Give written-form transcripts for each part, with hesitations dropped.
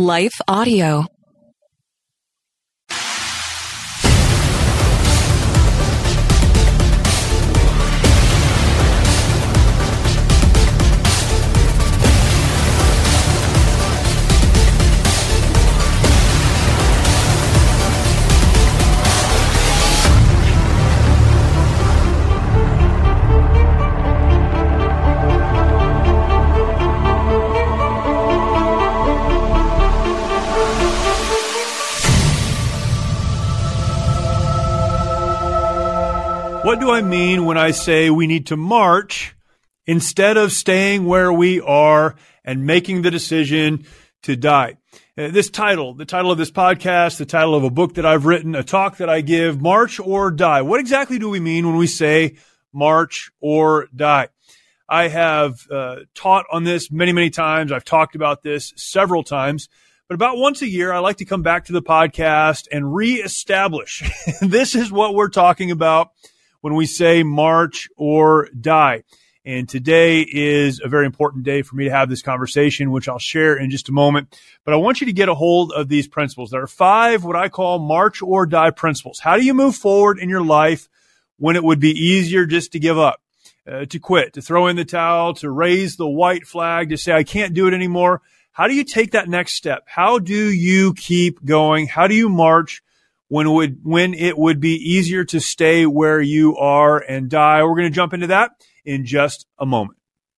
Life Audio. What do I mean when I say we need to march instead of staying where we are and making the decision to die? The title of this podcast, the title of a book that I've written, a talk that I give, March or Die. What exactly do we mean when we say march or die? I have taught on this many, many times. I've talked about this several times. But about once a year, I like to come back to the podcast and reestablish this is what we're talking about when we say march or die. And today is a very important day for me to have this conversation, which I'll share in just a moment. But I want you to get a hold of these principles. There are 5 what I call march or die principles. How do you move forward in your life when it would be easier just to give up, to quit, to throw in the towel, to raise the white flag, to say, I can't do it anymore? How do you take that next step? How do you keep going? How do you march when it would be easier to stay where you are and die? We're going to jump into that in just a moment.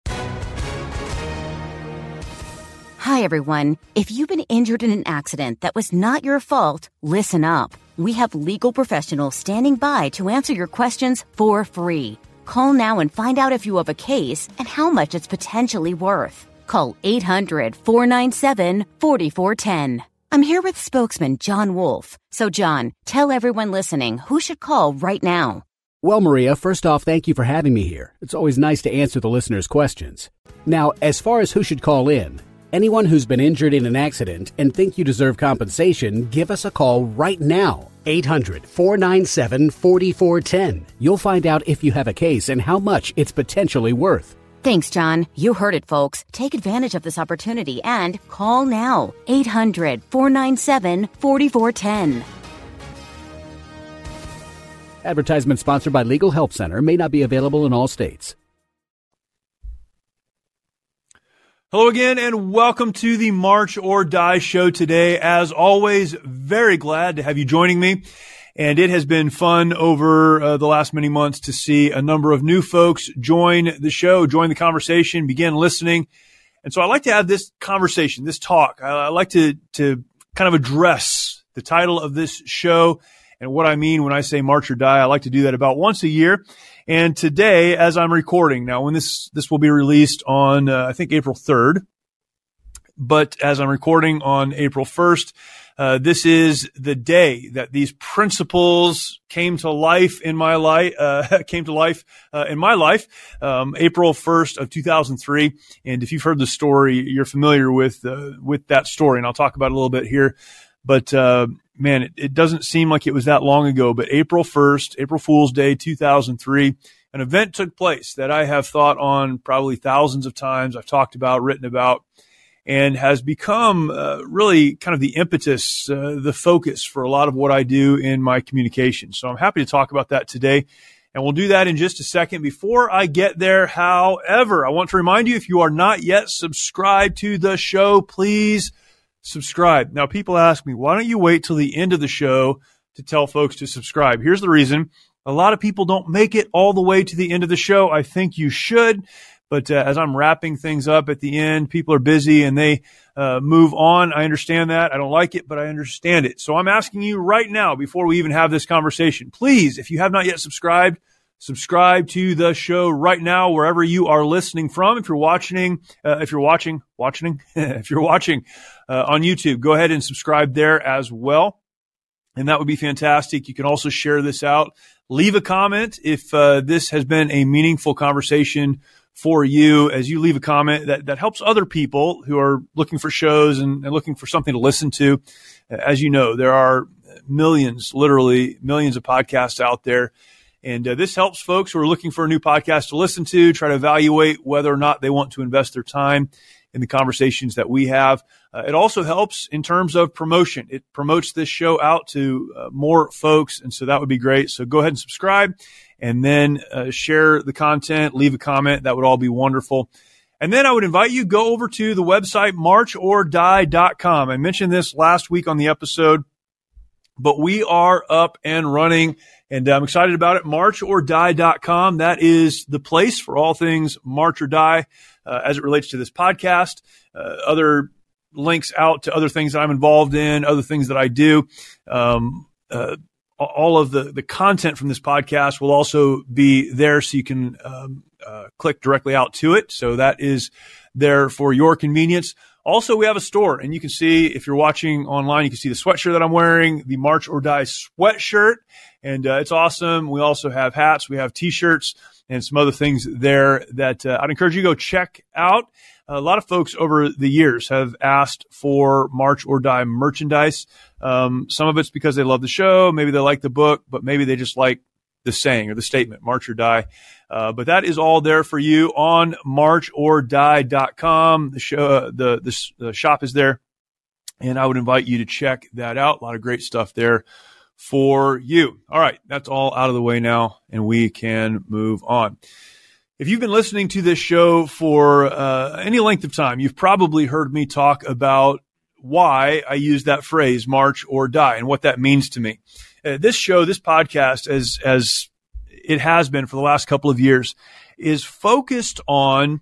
Hi, everyone. If you've been injured in an accident that was not your fault, listen up. We have legal professionals standing by to answer your questions for free. Call now and find out if you have a case and how much it's potentially worth. Call 800-497-4410. I'm here with spokesman John Wolf. So, John, tell everyone listening who should call right now. Well, Maria, first off, thank you for having me here. It's always nice to answer the listeners' questions. Now, as far as who should call in, anyone who's been injured in an accident and think you deserve compensation, give us a call right now. 800-497-4410. You'll find out if you have a case and how much it's potentially worth. Thanks, John. You heard it, folks. Take advantage of this opportunity and call now. 800-497-4410. Advertisement sponsored by Legal Help Center. May not be available in all states. Hello again, and welcome to the March or Die show today. As always, very glad to have you joining me. And it has been fun over the last many months to see a number of new folks join the show, join the conversation, begin listening. And so I like to have this conversation, this talk. I like to kind of address the title of this show and what I mean when I say march or die. I like to do that about once a year. And today, as I'm recording, now when this will be released on, I think April 3rd, but as I'm recording on April 1st, this is the day that these principles came to life in my life, April 1st of 2003. And if you've heard the story, you're familiar with that story, and I'll talk about it a little bit here. But, man, it doesn't seem like it was that long ago, but April 1st, April Fool's Day, 2003, an event took place that I have thought on probably thousands of times. I've talked about, written about, and has become really kind of the impetus, the focus for a lot of what I do in my communication. So I'm happy to talk about that today, and we'll do that in just a second. Before I get there, however, I want to remind you, if you are not yet subscribed to the show, please subscribe. Now, people ask me, why don't you wait till the end of the show to tell folks to subscribe? Here's the reason. A lot of people don't make it all the way to the end of the show. I think you should. But as I'm wrapping things up at the end, people are busy and they move on. I understand that. I don't like it, but I understand it. So I'm asking you right now, before we even have this conversation, please, if you have not yet subscribed, subscribe to the show right now, wherever you are listening from. If you're watching on YouTube, go ahead and subscribe there as well. And that would be fantastic. You can also share this out. Leave a comment if this has been a meaningful conversation for you. As you leave a comment, that helps other people who are looking for shows and looking for something to listen to. As you know, there are literally millions of podcasts out there. And this helps folks who are looking for a new podcast to listen to, try to evaluate whether or not they want to invest their time in the conversations that we have. It also helps in terms of promotion. It promotes this show out to more folks, and so that would be great. So go ahead and subscribe, and then share the content, leave a comment. That would all be wonderful. And then I would invite you, go over to the website, marchordie.com. I mentioned this last week on the episode, but we are up and running, and I'm excited about it. Marchordie.com. That is the place for all things March or Die as it relates to this podcast, other links out to other things that I'm involved in, other things that I do. All of the content from this podcast will also be there, so you can click directly out to it. So that is there for your convenience. Also, we have a store, and you can see, if you're watching online, you can see the sweatshirt that I'm wearing, the March or Die sweatshirt, and it's awesome. We also have hats, we have T-shirts, and some other things there that I'd encourage you to go check out. A lot of folks over the years have asked for March or Die merchandise. Some of it's because they love the show, maybe they like the book, but maybe they just like the saying or the statement, March or Die. But that is all there for you on marchordie.com. The shop is there, and I would invite you to check that out. A lot of great stuff there for you. All right, that's all out of the way now, and we can move on. If you've been listening to this show for any length of time, you've probably heard me talk about why I use that phrase, March or Die, and what that means to me. This show, this podcast, as it has been for the last couple of years, is focused on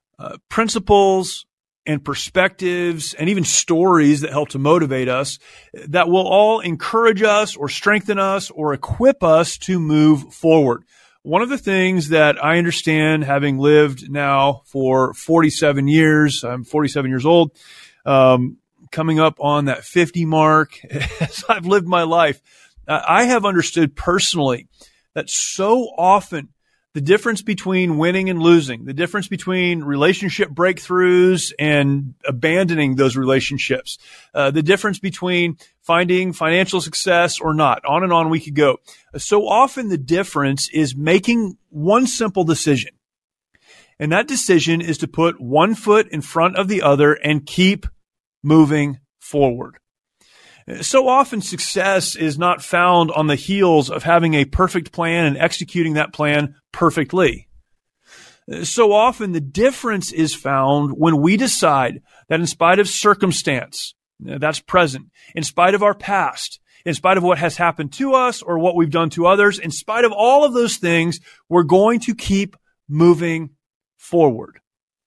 principles and perspectives and even stories that help to motivate us, that will all encourage us or strengthen us or equip us to move forward. One of the things that I understand, having lived now for 47 years, I'm 47 years old, coming up on that 50 mark, as I've lived my life, I have understood personally that so often the difference between winning and losing, the difference between relationship breakthroughs and abandoning those relationships, the difference between finding financial success or not, on and on we could go. So often the difference is making one simple decision. And that decision is to put one foot in front of the other and keep moving forward. So often success is not found on the heels of having a perfect plan and executing that plan perfectly. So often the difference is found when we decide that in spite of circumstance that's present, in spite of our past, in spite of what has happened to us or what we've done to others, in spite of all of those things, we're going to keep moving forward.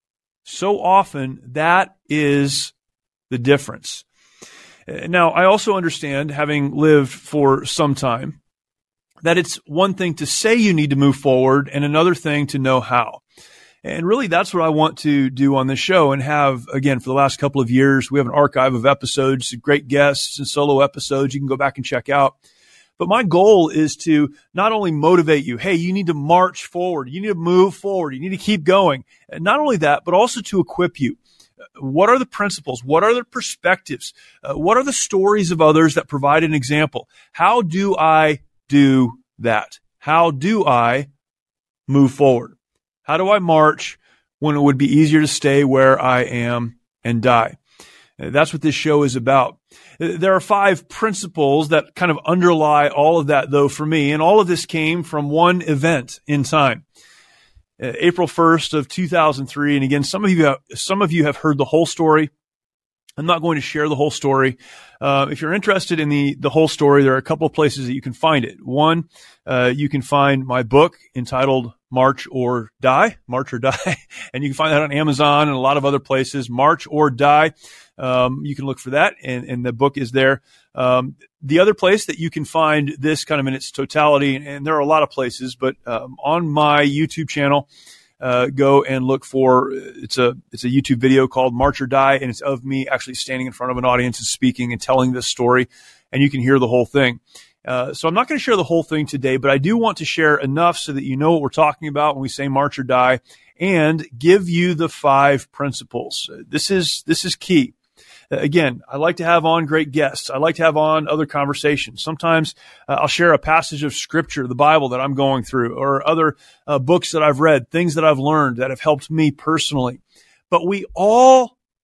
So often that is the difference. Now, I also understand, having lived for some time, that it's one thing to say you need to move forward and another thing to know how. And really, that's what I want to do on this show and have, again, for the last couple of years. We have an archive of episodes, great guests and solo episodes you can go back and check out. But my goal is to not only motivate you, hey, you need to march forward, you need to move forward, you need to keep going. And not only that, but also to equip you. What are the principles? What are the perspectives? What are the stories of others that provide an example? How do I do that? How do I move forward? How do I march when it would be easier to stay where I am and die? That's what this show is about. There are 5 principles that kind of underlie all of that, though, for me. And all of this came from one event in time. April 1st of 2003. And again, some of you have heard the whole story. I'm not going to share the whole story. If you're interested in the whole story, there are a couple of places that you can find it. One, you can find my book entitled March or Die, and you can find that on Amazon and a lot of other places, March or Die. You can look for that, and the book is there. The other place that you can find this kind of in its totality, and there are a lot of places, but on my YouTube channel, go and look for, it's a YouTube video called March or Die, and it's of me actually standing in front of an audience and speaking and telling this story, and you can hear the whole thing. So I'm not going to share the whole thing today, but I do want to share enough so that you know what we're talking about when we say March or Die, and give you the 5 principles. This is key. Again, I like to have on great guests. I like to have on other conversations. Sometimes I'll share a passage of Scripture, the Bible, that I'm going through, or other books that I've read, things that I've learned that have helped me personally. But we all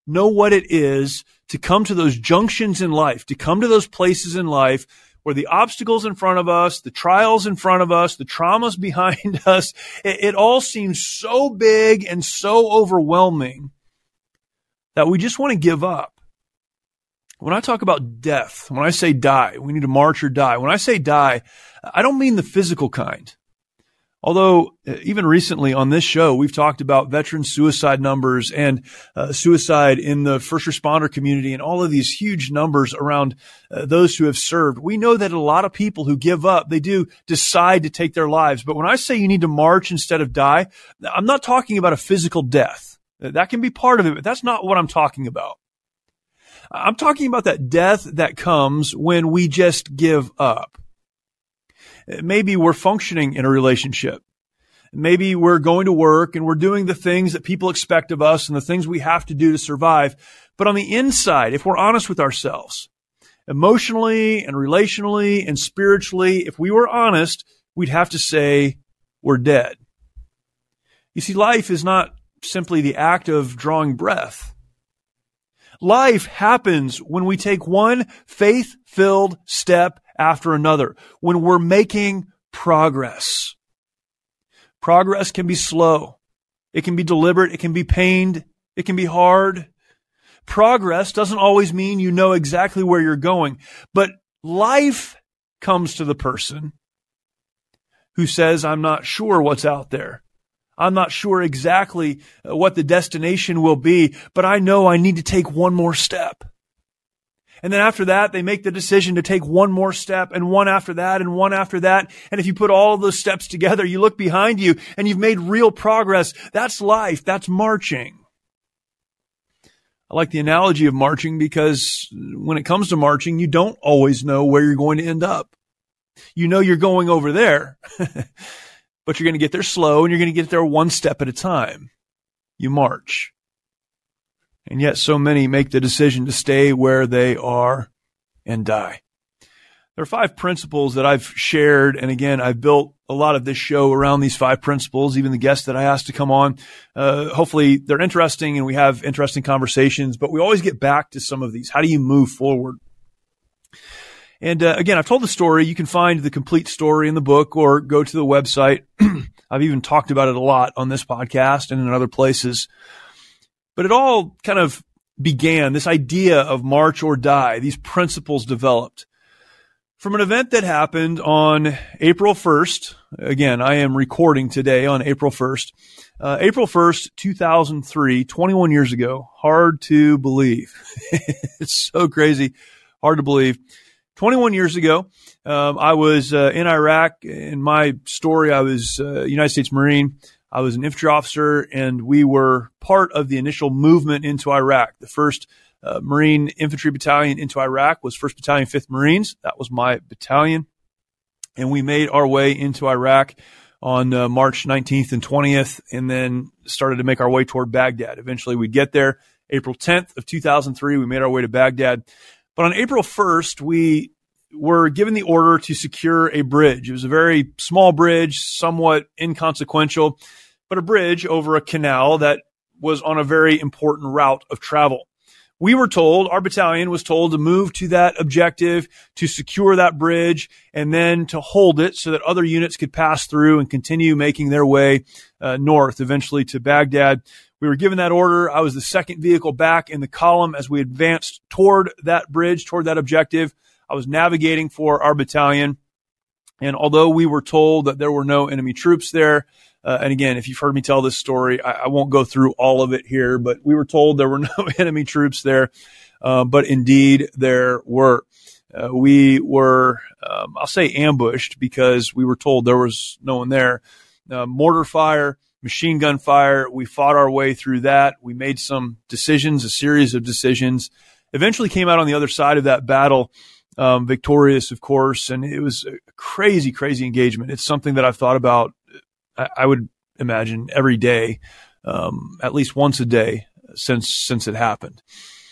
know what it is to come to those junctions in life, to come to those places in life where the obstacles in front of us, the trials in front of us, the traumas behind us, it all seems so big and so overwhelming that we just want to give up. When I talk about death, when I say die, we need to march or die. When I say die, I don't mean the physical kind. Although even recently on this show, we've talked about veteran suicide numbers and suicide in the first responder community and all of these huge numbers around those who have served. We know that a lot of people who give up, they do decide to take their lives. But when I say you need to march instead of die, I'm not talking about a physical death. That can be part of it, but that's not what I'm talking about. I'm talking about that death that comes when we just give up. Maybe we're functioning in a relationship. Maybe we're going to work and we're doing the things that people expect of us and the things we have to do to survive. But on the inside, if we're honest with ourselves, emotionally and relationally and spiritually, if we were honest, we'd have to say we're dead. You see, life is not simply the act of drawing breath. Life happens when we take one faith-filled step after another, when we're making progress. Progress can be slow. It can be deliberate. It can be pained. It can be hard. Progress doesn't always mean you know exactly where you're going, but life comes to the person who says, I'm not sure what's out there. I'm not sure exactly what the destination will be, but I know I need to take one more step. And then after that, they make the decision to take one more step and one after that and one after that. And if you put all of those steps together, you look behind you and you've made real progress. That's life. That's marching. I like the analogy of marching because when it comes to marching, you don't always know where you're going to end up. You know you're going over there, but you're going to get there slow and you're going to get there one step at a time. You march. And yet so many make the decision to stay where they are and die. There are 5 principles that I've shared. And again, I've built a lot of this show around these 5 principles, even the guests that I asked to come on. Hopefully they're interesting and we have interesting conversations, but we always get back to some of these. How do you move forward? And again, I've told the story. You can find the complete story in the book or go to the website. I've even talked about it a lot on this podcast and in other places. But it all kind of began, this idea of march or die, these principles developed from an event that happened on April 1st. Again, I am recording today on April 1st. April 1st, 2003, 21 years ago. Hard to believe. It's so crazy. Hard to believe. 21 years ago, I was in Iraq. In my story, I was a United States Marine. I was an infantry officer, and we were part of the initial movement into Iraq. The first Marine Infantry Battalion into Iraq was 1st Battalion, 5th Marines. That was my battalion. And we made our way into Iraq on March 19th and 20th, and then started to make our way toward Baghdad. Eventually, we'd get there. April 10th of 2003, we made our way to Baghdad. But on April 1st, we were given the order to secure a bridge. It was a very small bridge, somewhat inconsequential, but a bridge over a canal that was on a very important route of travel. We were told, our battalion was told to move to that objective, to secure that bridge, and then to hold it so that other units could pass through and continue making their way north, eventually to Baghdad. We were given that order. I was the second vehicle back in the column as we advanced toward that bridge, toward that objective. I was navigating for our battalion. And although we were told that there were no enemy troops there, and again, if you've heard me tell this story, I won't go through all of it here, but we were told there were no enemy troops there. But indeed there were. We were, I'll say ambushed because we were told there was no one there. Mortar fire, machine gun fire. We fought our way through that. We made some decisions, a series of decisions, eventually came out on the other side of that battle, victorious, of course. And it was a crazy, crazy engagement. It's something that I've thought about, I would imagine, every day, at least once a day since it happened.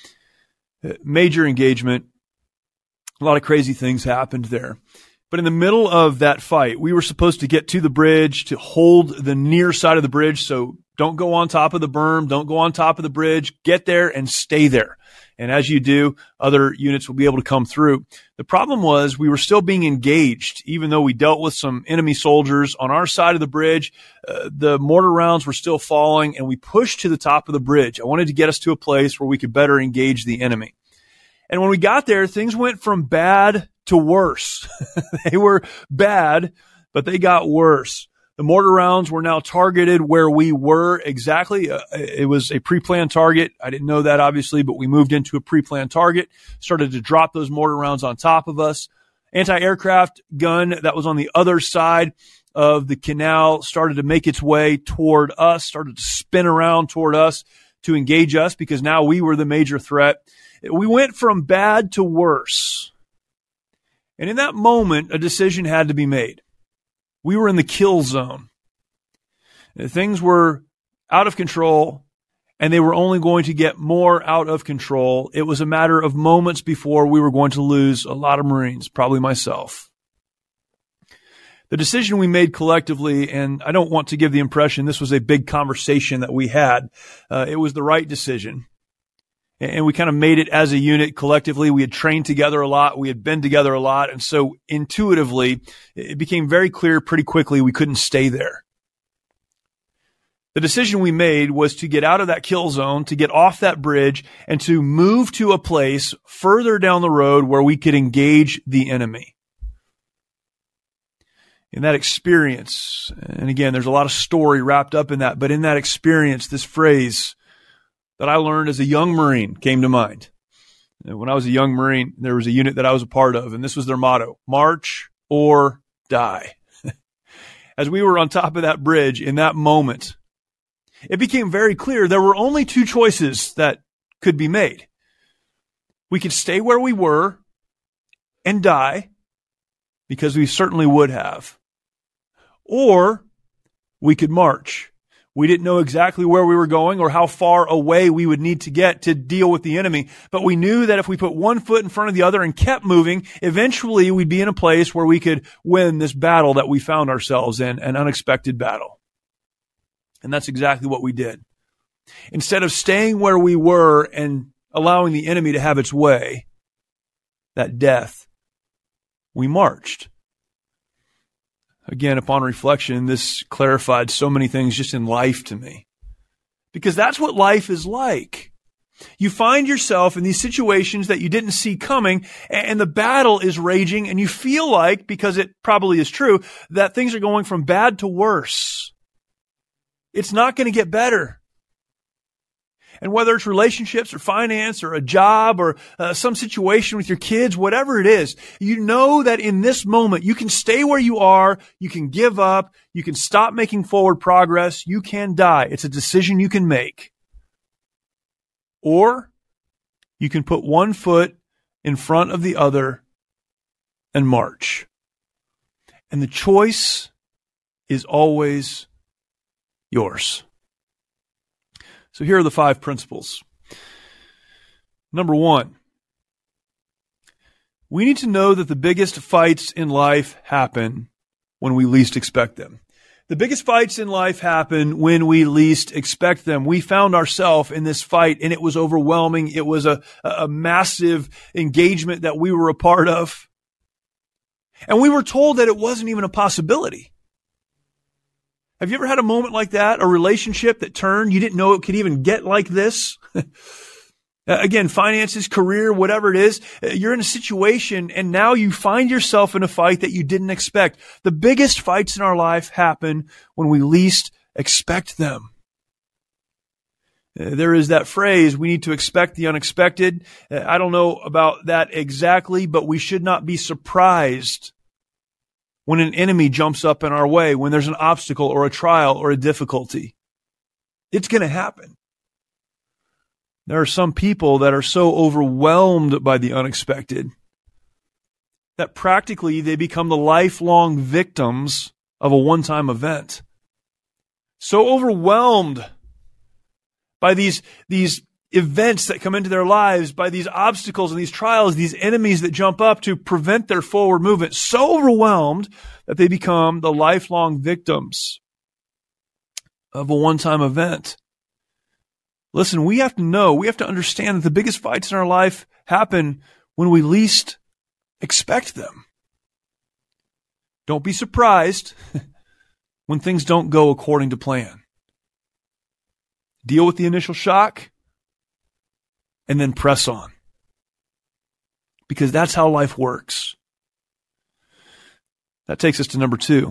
Major engagement. A lot of crazy things happened there. But in the middle of that fight, we were supposed to get to the bridge, to hold the near side of the bridge so Don't go on top of the berm. Don't go on top of the bridge. Get there and stay there. And as you do, other units will be able to come through. The problem was we were still being engaged, even though we dealt with some enemy soldiers on our side of the bridge. The mortar rounds were still falling, and we pushed to the top of the bridge. I wanted to get us to a place where we could better engage the enemy. And when we got there, things went from bad to worse. They were bad, but they got worse. The mortar rounds were now targeted where we were exactly. It was a pre-planned target. I didn't know that, obviously, but we moved into a pre-planned target, started to drop those mortar rounds on top of us. Anti-aircraft gun that was on the other side of the canal started to make its way toward us, started to spin around toward us to engage us because now we were the major threat. We went from bad to worse. And in that moment, a decision had to be made. We were in the kill zone. Things were out of control, and they were only going to get more out of control. It was a matter of moments before we were going to lose a lot of Marines, probably myself. The decision we made collectively, and I don't want to give the impression this was a big conversation that we had, it was the right decision. And we kind of made it as a unit collectively. We had trained together a lot. We had been together a lot. And so intuitively, it became very clear pretty quickly we couldn't stay there. The decision we made was to get out of that kill zone, to get off that bridge, and to move to a place further down the road where we could engage the enemy. In that experience, and again, there's a lot of story wrapped up in that, but in that experience, this phrase that I learned as a young Marine came to mind. When I was a young Marine, there was a unit that I was a part of, and this was their motto: march or die. As we were on top of that bridge in that moment, it became very clear there were only two choices that could be made. We could stay where we were and die, because we certainly would have. Or we could march. We didn't know exactly where we were going or how far away we would need to get to deal with the enemy. But we knew that if we put one foot in front of the other and kept moving, eventually we'd be in a place where we could win this battle that we found ourselves in, an unexpected battle. And that's exactly what we did. Instead of staying where we were and allowing the enemy to have its way, that death, we marched. Again, upon reflection, this clarified so many things just in life to me. Because that's what life is like. You find yourself in these situations that you didn't see coming, and the battle is raging, and you feel like, because it probably is true, that things are going from bad to worse. It's not going to get better. And whether it's relationships or finance or a job or some situation with your kids, whatever it is, you know that in this moment you can stay where you are, you can give up, you can stop making forward progress, you can die. It's a decision you can make. Or you can put one foot in front of the other and march. And the choice is always yours. So here are the 5 principles. Number 1, we need to know that the biggest fights in life happen when we least expect them. The biggest fights in life happen when we least expect them. We found ourselves in this fight, and it was overwhelming. It was a massive engagement that we were a part of. And we were told that it wasn't even a possibility. Have you ever had a moment like that? A relationship that turned, you didn't know it could even get like this? Again, finances, career, whatever it is, you're in a situation and now you find yourself in a fight that you didn't expect. The biggest fights in our life happen when we least expect them. There is that phrase, we need to expect the unexpected. I don't know about that exactly, but we should not be surprised when an enemy jumps up in our way, when there's an obstacle or a trial or a difficulty. It's going to happen. There are some people that are so overwhelmed by the unexpected that practically they become the lifelong victims of a one-time event. So overwhelmed by these events that come into their lives, by these obstacles and these trials, these enemies that jump up to prevent their forward movement, so overwhelmed that they become the lifelong victims of a one-time event. Listen, we have to understand that the biggest fights in our life happen when we least expect them. Don't be surprised when things don't go according to plan. Deal with the initial shock and then press on. Because that's how life works. That takes us to number 2.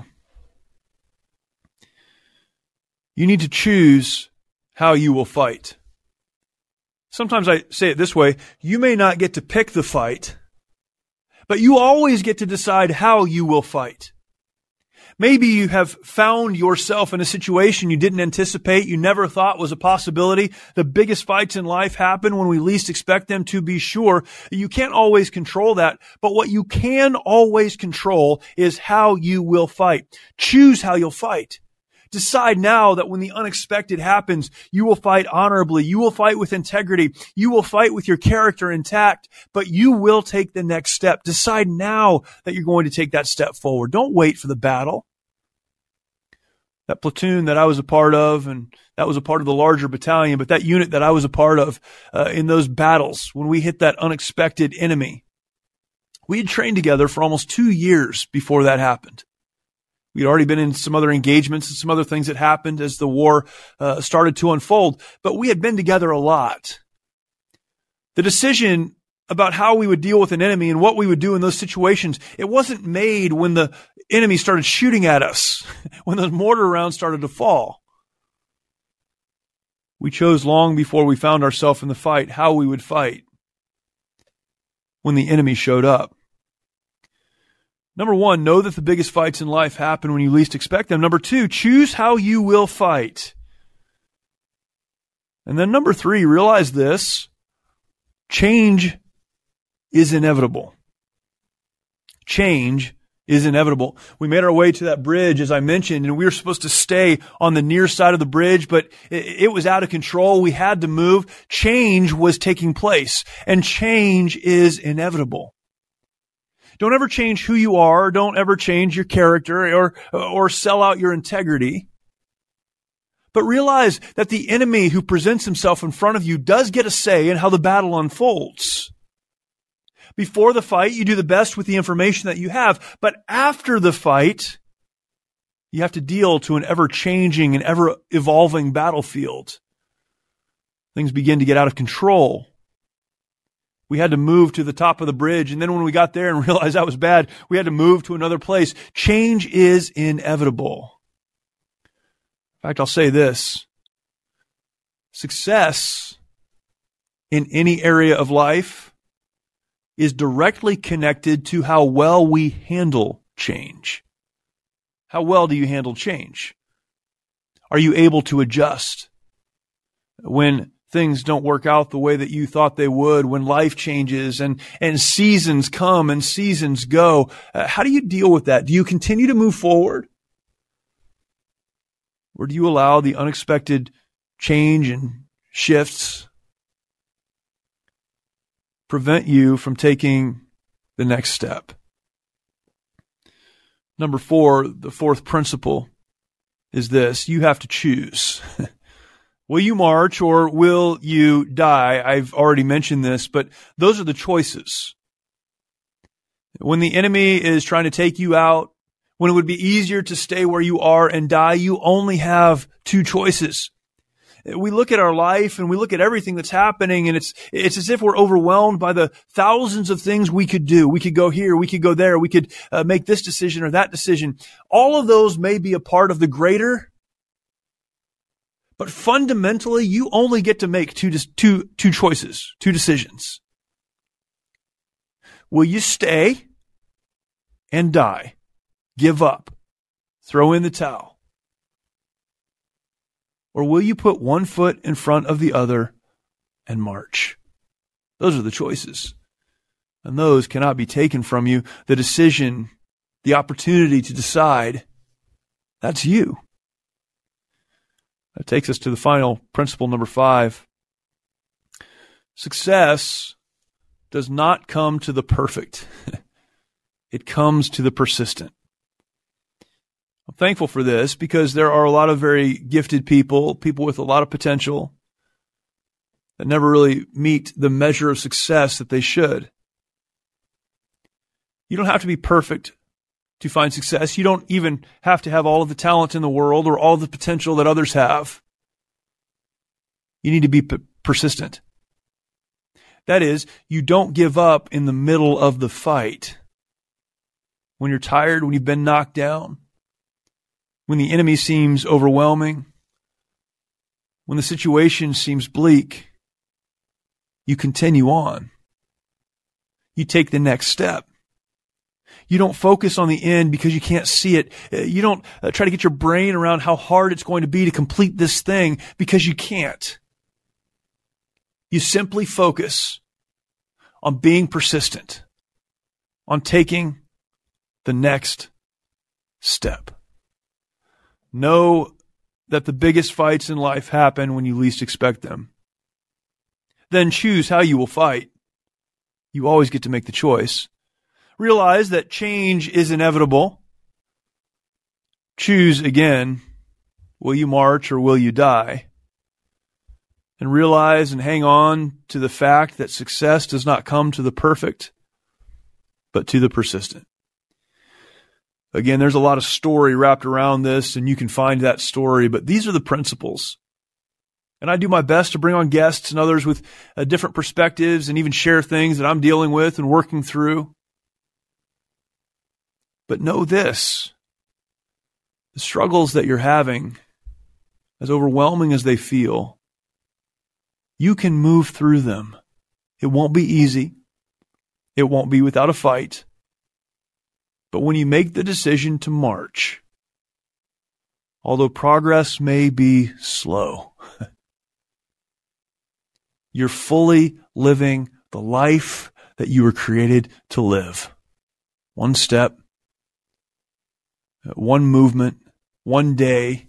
You need to choose how you will fight. Sometimes I say it this way, you may not get to pick the fight, but you always get to decide how you will fight. Maybe you have found yourself in a situation you didn't anticipate, you never thought was a possibility. The biggest fights in life happen when we least expect them, to be sure. You can't always control that, but what you can always control is how you will fight. Choose how you'll fight. Decide now that when the unexpected happens, you will fight honorably. You will fight with integrity. You will fight with your character intact, but you will take the next step. Decide now that you're going to take that step forward. Don't wait for the battle. That platoon that I was a part of, and that was a part of the larger battalion, but that unit that I was a part of in those battles, when we hit that unexpected enemy, we had trained together for almost 2 years before that happened. We'd already been in some other engagements and some other things that happened as the war started to unfold, but we had been together a lot. The decision about how we would deal with an enemy and what we would do in those situations, it wasn't made when the enemy started shooting at us, when those mortar rounds started to fall. We chose long before we found ourselves in the fight how we would fight when the enemy showed up. Number 1, know that the biggest fights in life happen when you least expect them. Number 2, choose how you will fight. And then number 3, realize this: change is inevitable. Change is inevitable. We made our way to that bridge, as I mentioned, and we were supposed to stay on the near side of the bridge, but it was out of control. We had to move. Change was taking place, and change is inevitable. Don't ever change who you are. Don't ever change your character or sell out your integrity. But realize that the enemy who presents himself in front of you does get a say in how the battle unfolds. Before the fight, you do the best with the information that you have. But after the fight, you have to deal to an ever-changing and ever-evolving battlefield. Things begin to get out of control. We had to move to the top of the bridge, and then when we got there and realized that was bad, we had to move to another place. Change is inevitable. In fact, I'll say this: success in any area of life is directly connected to how well we handle change. How well do you handle change? Are you able to adjust when things don't work out the way that you thought they would, when life changes and seasons come and seasons go? How do you deal with that? Do you continue to move forward? Or do you allow the unexpected change and shifts prevent you from taking the next step? Number 4, the 4th principle is this: you have to choose. Will you march or will you die? I've already mentioned this, but those are the choices. When the enemy is trying to take you out, when it would be easier to stay where you are and die, you only have 2 choices. We look at our life and we look at everything that's happening, and it's as if we're overwhelmed by the thousands of things we could do. We could go here, we could go there, we could make this decision or that decision. All of those may be a part of the greater, but fundamentally, you only get to make two choices, 2 decisions. Will you stay and die, give up, throw in the towel? Or will you put one foot in front of the other and march? Those are the choices. And those cannot be taken from you. The decision, the opportunity to decide, that's you. That takes us to the final principle, number 5. Success does not come to the perfect. It comes to the persistent. I'm thankful for this because there are a lot of very gifted people with a lot of potential that never really meet the measure of success that they should. You don't have to be perfect to find success. You don't even have to have all of the talent in the world or all the potential that others have. You need to be persistent. That is, you don't give up in the middle of the fight. When you're tired, when you've been knocked down, when the enemy seems overwhelming, when the situation seems bleak, you continue on. You take the next step. You don't focus on the end because you can't see it. You don't try to get your brain around how hard it's going to be to complete this thing because you can't. You simply focus on being persistent, on taking the next step. Know that the biggest fights in life happen when you least expect them. Then choose how you will fight. You always get to make the choice. Realize that change is inevitable. Choose again. Will you march or will you die? And realize and hang on to the fact that success does not come to the perfect, but to the persistent. Again, there's a lot of story wrapped around this, and you can find that story, but these are the principles. And I do my best to bring on guests and others with different perspectives and even share things that I'm dealing with and working through. But know this, the struggles that you're having, as overwhelming as they feel, you can move through them. It won't be easy. It won't be without a fight. But when you make the decision to march, although progress may be slow, you're fully living the life that you were created to live. One step, one movement, one day,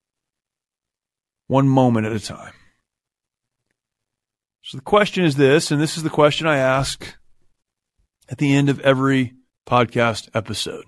one moment at a time. So the question is this, and this is the question I ask at the end of every podcast episode.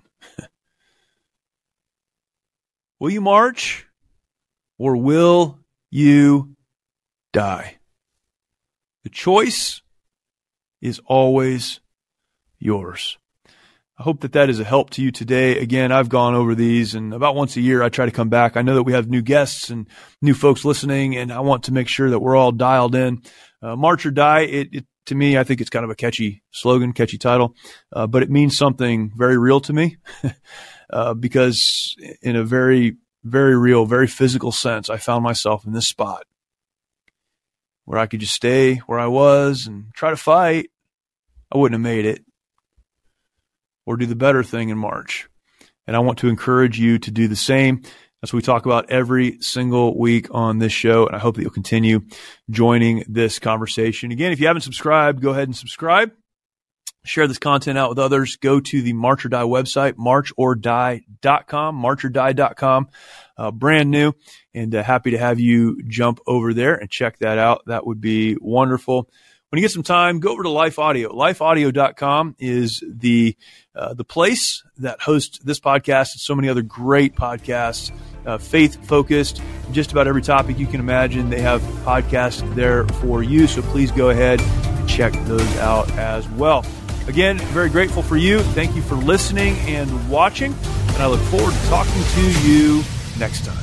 Will you march or will you die? The choice is always yours. I hope that is a help to you today. Again, I've gone over these, and about once a year I try to come back. I know that we have new guests and new folks listening, and I want to make sure that we're all dialed in. March or Die, to me, I think it's kind of a catchy slogan, catchy title, but it means something very real to me because in a very, very real, very physical sense, I found myself in this spot where I could just stay where I was and try to fight. I wouldn't have made it, or do the better thing in March. And I want to encourage you to do the same. That's what we talk about every single week on this show, and I hope that you'll continue joining this conversation. Again, if you haven't subscribed, go ahead and subscribe. Share this content out with others. Go to the March or Die website, marchordie.com, marchordie.com, brand new, and happy to have you jump over there and check that out. That would be wonderful. When you get some time, go over to Life Audio. LifeAudio.com is the place that hosts this podcast and so many other great podcasts, faith-focused, just about every topic you can imagine. They have podcasts there for you, so please go ahead and check those out as well. Again, very grateful for you. Thank you for listening and watching, and I look forward to talking to you next time.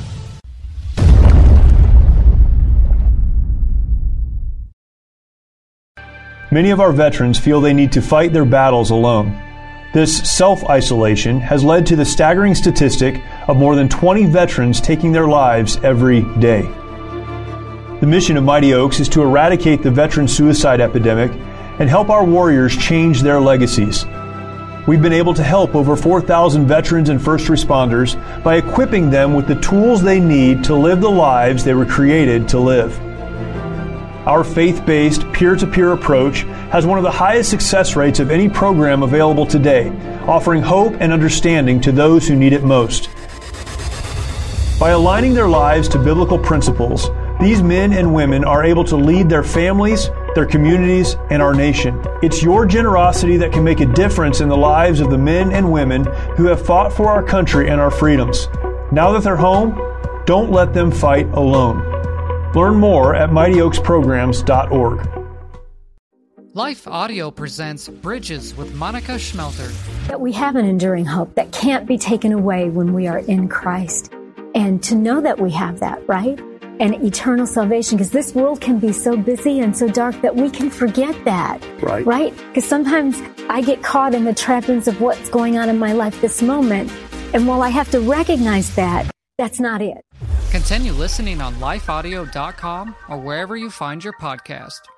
Many of our veterans feel they need to fight their battles alone. This self-isolation has led to the staggering statistic of more than 20 veterans taking their lives every day. The mission of Mighty Oaks is to eradicate the veteran suicide epidemic and help our warriors change their legacies. We've been able to help over 4,000 veterans and first responders by equipping them with the tools they need to live the lives they were created to live. Our faith-based, peer-to-peer approach has one of the highest success rates of any program available today, offering hope and understanding to those who need it most. By aligning their lives to biblical principles, these men and women are able to lead their families, their communities, and our nation. It's your generosity that can make a difference in the lives of the men and women who have fought for our country and our freedoms. Now that they're home, don't let them fight alone. Learn more at MightyOaksPrograms.org. Life Audio presents Bridges with Monica Schmelter. That we have an enduring hope that can't be taken away when we are in Christ. And to know that we have that, right? And eternal salvation, because this world can be so busy and so dark that we can forget that. Right? Because sometimes I get caught in the trappings of what's going on in my life this moment. And while I have to recognize that, that's not it. Continue listening on lifeaudio.com or wherever you find your podcast.